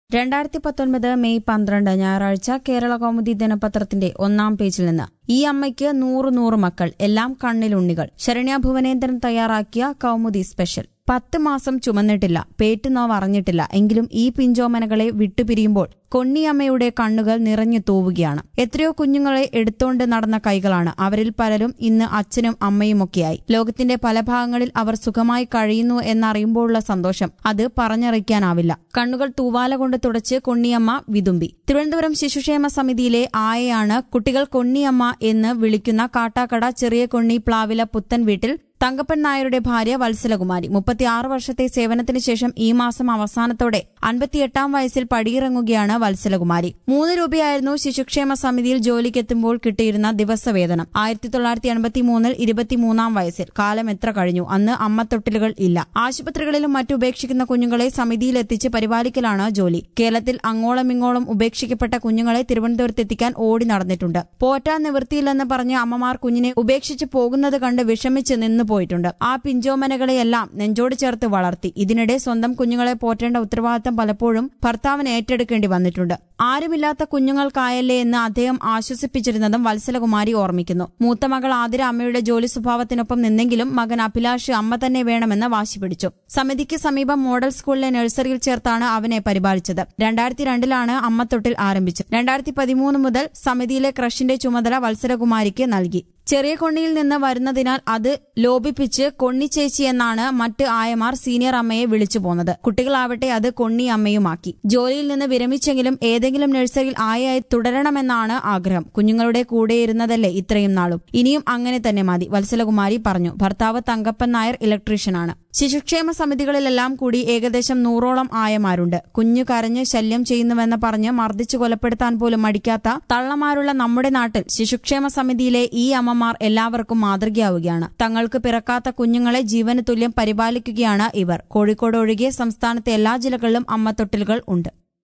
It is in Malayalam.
2019 മെയ് 12 ഞായറാഴ്ച കേരള കൗമുദി ദിനപത്രത്തിന്റെ ഒന്നാം പേജിൽ നിന്ന് ഈ അമ്മയ്ക്ക് 100 മക്കൾ എല്ലാം കണ്ണിലുണ്ണികൾ. ശരണ്യ ഭുവനേന്ദ്രൻ തയ്യാറാക്കിയ കൗമുദി സ്പെഷ്യൽ. 10 മാസം ചുമന്നിട്ടില്ല, പേറ്റുനോവ് അറിഞ്ഞിട്ടില്ല. എങ്കിലും ഈ പിഞ്ചോമനകളെ വിട്ടുപിരിയുമ്പോൾ കൊണ്ണിയമ്മയുടെ കണ്ണുകൾ നിറഞ്ഞു തൂവുകയാണ്. എത്രയോ കുഞ്ഞുങ്ങളെ എടുത്തോണ്ട് നടന്ന കൈകളാണ്. അവരിൽ പലരും ഇന്ന് അച്ഛനും അമ്മയുമൊക്കെയായി. ലോകത്തിന്റെ പല ഭാഗങ്ങളിൽ അവർ സുഖമായി കഴിയുന്നു എന്നറിയുമ്പോഴുള്ള സന്തോഷം അത് പറഞ്ഞറിയിക്കാനാവില്ല. കണ്ണുകൾ തൂവാല കൊണ്ട് തുടച്ച് കൊണ്ണിയമ്മ വിതുമ്പി. തിരുവനന്തപുരം ശിശുക്ഷേമ സമിതിയിലെ ആയയാണ് കുട്ടികൾ കൊണ്ണിയമ്മ എന്ന് വിളിക്കുന്ന കാട്ടാക്കട ചെറിയ കൊണ്ണി പ്ലാവില പുത്തൻ വീട്ടിൽ തങ്കപ്പൻ നായരുടെ ഭാര്യ വത്സലകുമാരി. 36 വർഷത്തെ സേവനത്തിന് ശേഷം ഈ മാസം അവസാനത്തോടെ 58-ാം വയസ്സിൽ പടിയിറങ്ങുകയാണ് വത്സലകുമാരി. 3 രൂപയായിരുന്നു ശിശുക്ഷേമ സമിതിയിൽ ജോലിക്കെത്തുമ്പോൾ കിട്ടിയിരുന്ന ദിവസവേതനം. 1983-ൽ 23-ാം വയസ്സിൽ. കാലം എത്ര കഴിഞ്ഞു. അന്ന് അമ്മത്തൊട്ടിലുകൾ ഇല്ല. ആശുപത്രികളിലും മറ്റു ഉപേക്ഷിക്കുന്ന കുഞ്ഞുങ്ങളെ സമിതിയിലെത്തിച്ച് പരിപാലിക്കലാണ് ജോലി. കേരളത്തിൽ അങ്ങോളം ഇങ്ങോളം ഉപേക്ഷിക്കപ്പെട്ട കുഞ്ഞുങ്ങളെ തിരുവനന്തപുരത്തെത്തിക്കാൻ ഓടി നടന്നിട്ടുണ്ട്. പോറ്റാൻ നിവൃത്തിയില്ലെന്ന് പറഞ്ഞ് അമ്മമാർ കുഞ്ഞിനെ ഉപേക്ഷിച്ച് പോകുന്നത് കണ്ട് വിഷമിച്ച് നിന്ന് പോയിട്ടുണ്ട്. ആ പിഞ്ചോമനകളെയെല്ലാം നെഞ്ചോട് ചേർത്ത് വളർത്തി. ഇതിനിടെ സ്വന്തം കുഞ്ഞുങ്ങളെ പോറ്റേണ്ട ഉത്തരവാദിത്തം പലപ്പോഴും ഭർത്താവിന് ഏറ്റെടുക്കേണ്ടി വന്നിട്ടുണ്ട്. ആരുമില്ലാത്ത കുഞ്ഞുങ്ങൾക്കായല്ലേ എന്ന് അദ്ദേഹം ആശ്വസിപ്പിച്ചിരുന്നതും വത്സലകുമാരി ഓർമ്മിക്കുന്നു. മൂത്ത മകൾ ആതിര അമ്മയുടെ ജോലി സ്വഭാവത്തിനൊപ്പം നിന്നെങ്കിലും മകൻ അഭിലാഷ് അമ്മ തന്നെ വേണമെന്ന് വാശി പിടിച്ചു. സമിതിക്ക് സമീപം മോഡൽ സ്കൂളിലെ നഴ്സറിയിൽ ചേർത്താണ് അവനെ പരിപാലിച്ചത്. 2002-ലാണ് അമ്മത്തൊട്ടിൽ ആരംഭിച്ചത്. 2013 മുതൽ സമിതിയിലെ ക്രഷിന്റെ ചുമതല വത്സലകുമാരിക്ക് നൽകി. ചെറിയ കൊണ്ണിയിൽ നിന്ന് വരുന്നതിനാൽ അത് ലോപിപ്പിച്ച് കൊണ്ണിച്ചേച്ചി എന്നാണ് മറ്റ് ആയമാർ സീനിയർ അമ്മയെ വിളിച്ചു പോന്നത്. കുട്ടികളാവട്ടെ അത് കൊണ്ണി അമ്മയുമാക്കി. ജോലിയിൽ നിന്ന് വിരമിച്ചെങ്കിലും ഏതെങ്കിലും നഴ്സറിയിൽ ആയയായി തുടരണമെന്നാണ് ആഗ്രഹം. കുഞ്ഞുങ്ങളുടെ കൂടെയിരുന്നതല്ലേ ഇത്രയും നാളും. ഇനിയും അങ്ങനെ തന്നെ മതി, വത്സലകുമാരി പറഞ്ഞു. ഭർത്താവ് തങ്കപ്പൻ നായർ ഇലക്ട്രീഷ്യനാണ്. ശിശുക്ഷേമ സമിതികളിലെല്ലാം കൂടി ഏകദേശം 100ഓളം ആയമാരുണ്ട്. കുഞ്ഞു കരഞ്ഞ് ശല്യം ചെയ്യുന്നുവെന്ന് പറഞ്ഞ് മർദ്ദിച്ചു കൊലപ്പെടുത്താൻ പോലും മടിക്കാത്ത തള്ളമാരുള്ള നമ്മുടെ നാട്ടിൽ ശിശുക്ഷേമ സമിതിയിലെ ഈ അമ്മമാർ എല്ലാവർക്കും മാതൃകയാവുകയാണ്. തങ്ങൾക്ക് പിറക്കാത്ത കുഞ്ഞുങ്ങളെ ജീവന് തുല്യം പരിപാലിക്കുകയാണ് ഇവർ. കോഴിക്കോട് ഒഴികെ സംസ്ഥാനത്തെ എല്ലാ ജില്ലകളിലും അമ്മത്തൊട്ടിലുകൾ ഉണ്ട്.